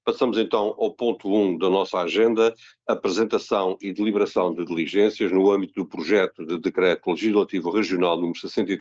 Passamos então ao ponto 1 da nossa agenda, apresentação e deliberação de diligências no âmbito do projeto de Decreto Legislativo Regional número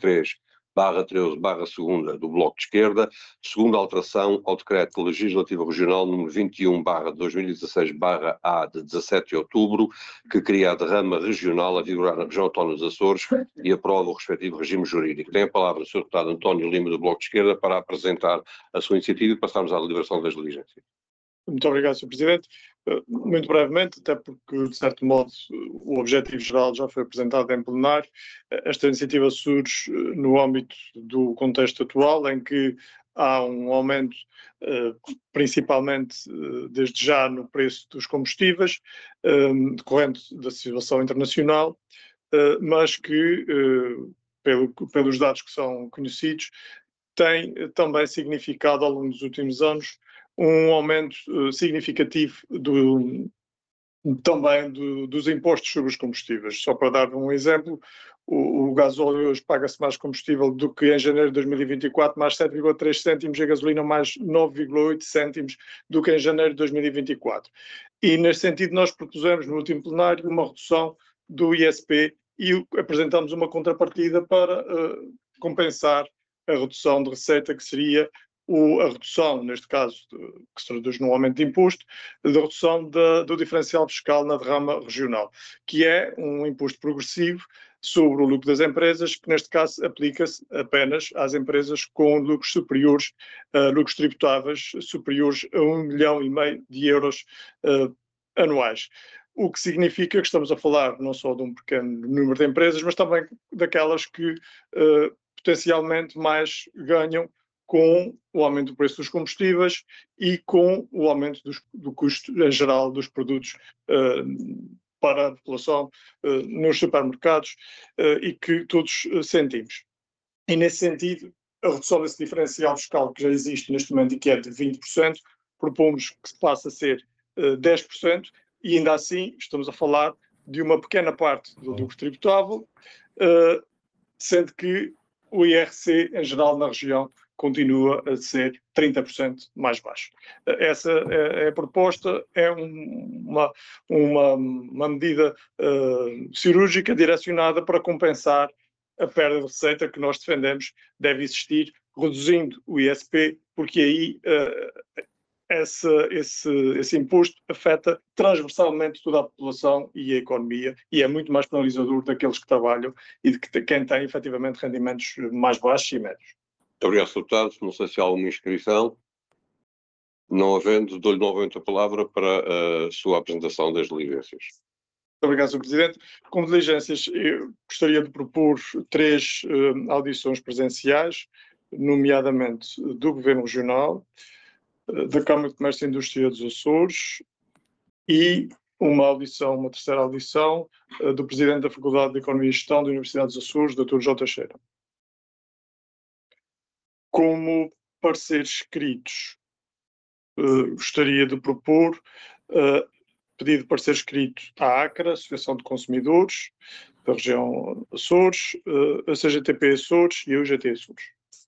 63/13/2 do Bloco de Esquerda, segunda alteração ao Decreto Legislativo Regional número 21/2016/A de 17 de outubro, que cria a derrama regional a vigorar na região autónoma dos Açores e aprova o respectivo regime jurídico. Tem a palavra o Sr. Deputado António Lima, do Bloco de Esquerda, para apresentar a sua iniciativa e passarmos à deliberação das diligências. Muito obrigado, Sr. Presidente. Muito brevemente, até porque, de certo modo, o objetivo geral já foi apresentado em plenário. Esta iniciativa surge no âmbito do contexto atual, em que há um aumento, principalmente desde já, no preço dos combustíveis, decorrente da situação internacional, mas que, pelos dados que são conhecidos, tem também significado, ao longo dos últimos anos, um aumento significativo também dos impostos sobre os combustíveis. Só para dar um exemplo, o gasóleo hoje paga-se mais combustível do que em janeiro de 2024, mais 7,3 cêntimos, e a gasolina mais 9,8 cêntimos do que em janeiro de 2024. E, neste sentido, nós propusemos no último plenário uma redução do ISP e apresentamos uma contrapartida para compensar a redução de receita, que seria a redução, neste caso, que se traduz no aumento de imposto, da redução do diferencial fiscal na derrama regional, que é um imposto progressivo sobre o lucro das empresas, que neste caso aplica-se apenas às empresas com lucros superiores, lucros tributáveis superiores a 1,5 milhão de euros anuais. O que significa que estamos a falar não só de um pequeno número de empresas, mas também daquelas que potencialmente mais ganham com o aumento do preço dos combustíveis e com o aumento do custo em geral dos produtos para a população nos supermercados e que todos sentimos. E, nesse sentido, a redução desse diferencial fiscal que já existe neste momento e que é de 20%, propomos que se passe a ser 10%, e ainda assim estamos a falar de uma pequena parte do lucro tributável, sendo que o IRC, em geral, na região, continua a ser 30% mais baixo. Essa é a proposta, é uma medida cirúrgica direcionada para compensar a perda de receita que nós defendemos deve existir, reduzindo o ISP, porque aí esse imposto afeta transversalmente toda a população e a economia, e é muito mais penalizador daqueles que trabalham e de quem tem efetivamente rendimentos mais baixos e médios. Muito obrigado, Sr. Deputado. Não sei se há alguma inscrição. Não havendo, dou-lhe novamente a palavra para a sua apresentação das diligências. Muito obrigado, Sr. Presidente. Como diligências, eu gostaria de propor 3 audições presenciais, nomeadamente do Governo Regional, da Câmara de Comércio e Indústria dos Açores e uma terceira audição do Presidente da Faculdade de Economia e Gestão da Universidade dos Açores, Dr. João Teixeira. Como pareceres escritos, gostaria de propor pedido de parecer escrito à ACRA, Associação de Consumidores da região Açores, a CGTP Açores e a UGT Açores.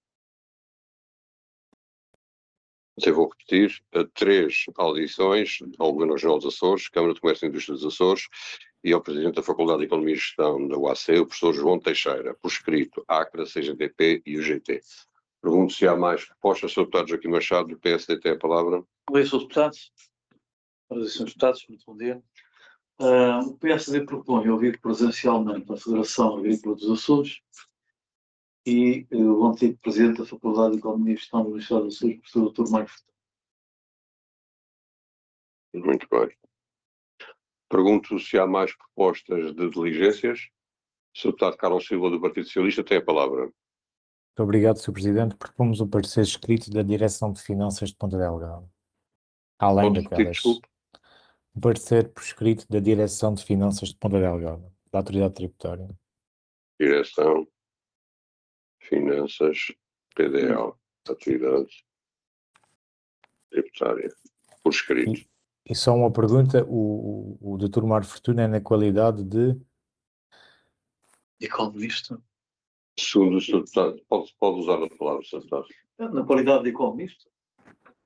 Eu vou repetir, 3 audições ao Governo Regional dos Açores, Câmara de Comércio e Indústria dos Açores e ao Presidente da Faculdade de Economia e Gestão da UAC, o professor João Teixeira, por escrito, ACRA, CGTP e UGT. Pergunto se há mais propostas. Sr. Deputado Joaquim Machado, do PSD, tem a palavra. Bom dia, Sr. Deputado. Senhores e Srs. Deputados, muito bom dia. O PSD propõe ouvir presencialmente a Federação Agrícola dos Açores e o antigo Presidente da Faculdade de Economia e Gestão da Universidade dos Açores, professor Dr. Mário Furtado. Muito bem. Pergunto se há mais propostas de diligências. Sr. Deputado Carlos Silva, do Partido Socialista, tem a palavra. Muito obrigado, Sr. Presidente. Propomos o parecer escrito da Direção de Finanças de Ponta Delgada. Além daquelas. O parecer por escrito da Direção de Finanças de Ponta Delgada, da Autoridade Tributária. Direção, Finanças, PDL, Atividade Tributária, por escrito. E só uma pergunta, o Dr. Mário Fortuna é na qualidade de... Economista. Segundo o Sr. Deputado, pode usar a palavra, Sr. Deputado. Na qualidade de economista.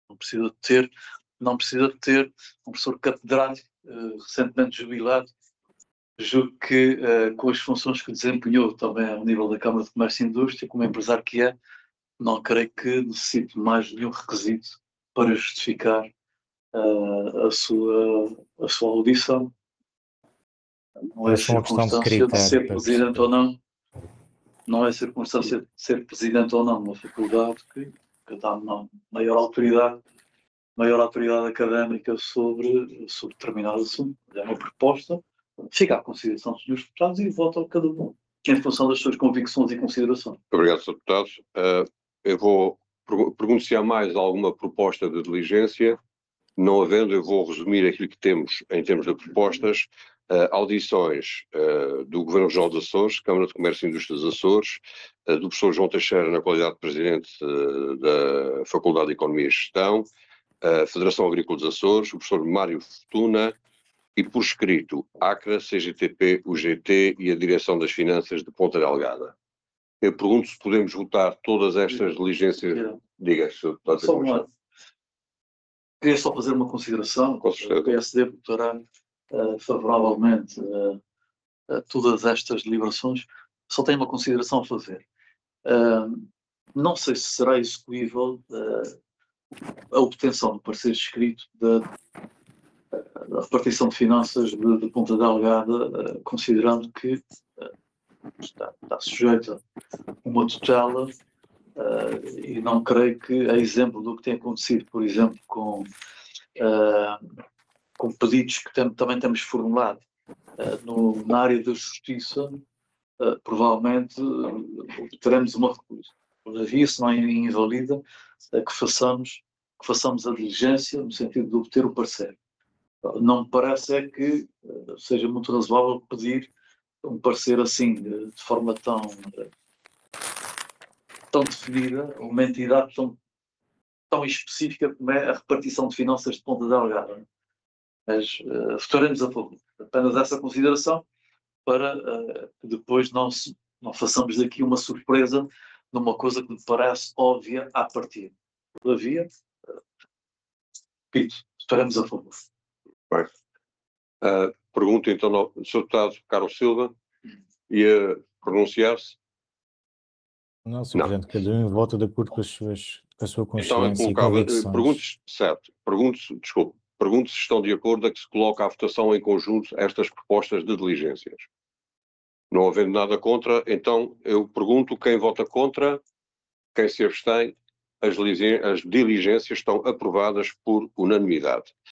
Não precisa de ter um professor catedrático recentemente jubilado. Julgo que com as funções que desempenhou também ao nível da Câmara de Comércio e Indústria, como empresário que é, não creio que necessite mais nenhum requisito para justificar a sua audição. Não é Essa é uma questão de circunstância de critério ser para presidente perceber. ou não. Não é circunstância de ser presidente ou não, uma faculdade que dá uma maior autoridade académica sobre determinado assunto. É uma proposta, fica à consideração dos senhores deputados e vota a cada um, em função das suas convicções e considerações. Obrigado, Sr. Deputado. Eu vou pergunto se há mais alguma proposta de diligência. Não havendo, eu vou resumir aquilo que temos em termos de propostas. Audições do Governo Regional dos Açores, Câmara de Comércio e Indústria dos Açores, do professor João Teixeira na qualidade de presidente da Faculdade de Economia e Gestão, Federação Agrícola dos Açores, o professor Mário Fortuna e, por escrito, ACRA, CGTP, UGT e a Direção das Finanças de Ponta Delgada. Eu pergunto se podemos votar todas estas diligências. Diga, Sr. Deputado. Queria só fazer uma consideração. Com certeza. O PSD votará favoravelmente a todas estas deliberações. Só tenho uma consideração a fazer. Não sei se será execuível a obtenção do parecer escrito da repartição de finanças de Ponta Delgada, considerando que está sujeita a uma tutela, e não creio que, a exemplo do que tem acontecido, por exemplo, com pedidos que também temos formulado na área da justiça, provavelmente teremos uma recusa. Todavia, isso não invalida que façamos a diligência no sentido de obter o parecer. Não me parece que seja muito razoável pedir um parecer assim, de forma tão definida, uma entidade tão específica como é a repartição de finanças de Ponta Delgada. Mas votaremos a favor. Apenas essa consideração para que depois não façamos daqui uma surpresa numa coisa que me parece óbvia à partida. Todavia, repito, votaremos a favor. Bem. Pergunto então ao Sr. Deputado Carlos Silva, ia pronunciar-se? Não, Sr. Presidente, cada um vota de acordo com a sua consciência Então, e convicções. Pergunto se estão de acordo a que se coloque à votação em conjunto estas propostas de diligências. Não havendo nada contra, então eu pergunto quem vota contra, quem se abstém, as diligências estão aprovadas por unanimidade.